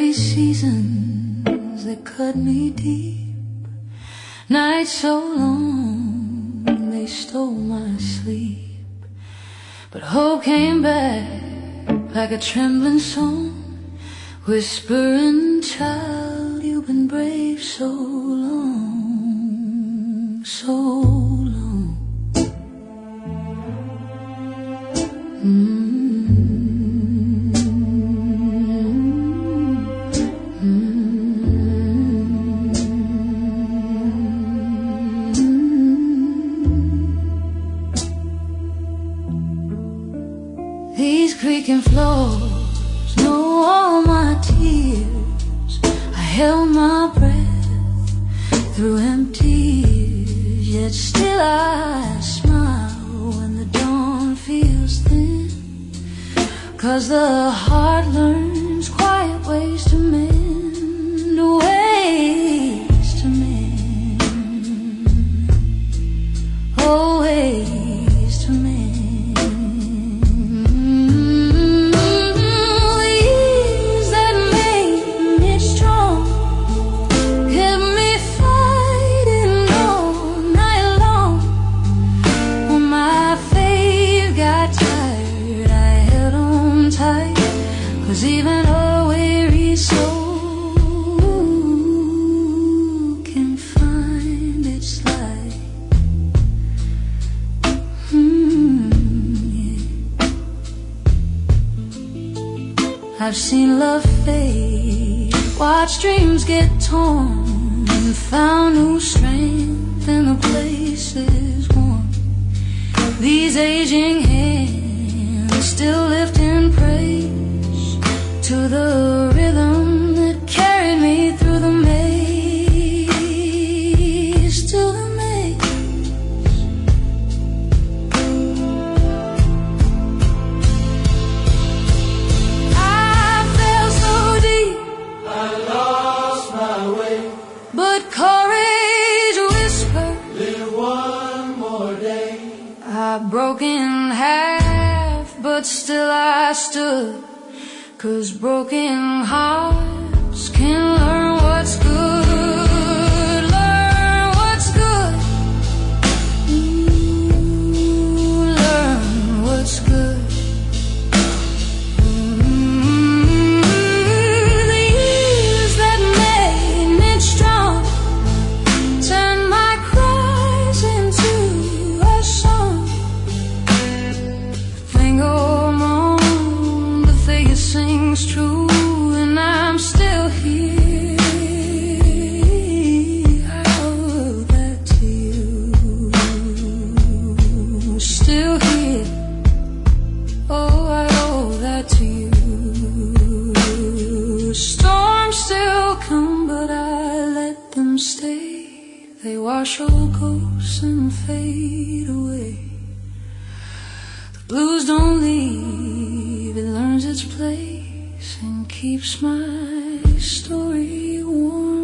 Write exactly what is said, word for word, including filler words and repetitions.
rainy seasons that cut me deep, nights so long they stole my sleep. But hope came back like a trembling song, whispering, child, you've been brave so long, so long. Mm. These creaking floors know all my tears. I held my breath through empty years, yet still I smile when the dawn feels thin, 'cause the heart learns quiet ways to mend, ways to mend, oh, ways to mend. Cause even a weary soul can find its light. Mm, yeah. I've seen love fade, watched dreams get torn, and found new strength in the places worn. These aging hands still lifting praise to the rhythm that carried me through the maze, to the maze. I fell so deep, I lost my way, but courage whispered, live one more day. I broke in half, but still I stood. 'Cause broken hearts can learn what's good, learn what's good. Ooh, learn what's good. Mm-hmm. The years that made me strong turned my cries into a song. Think I'm wrong, but they sings true, and I'm still here. I owe that to you. Still here. Oh, I owe that to you. Storms still come, but I let them stay. They wash all ghosts and fade away. The blues don't leave, it learns its place and keeps my story warm.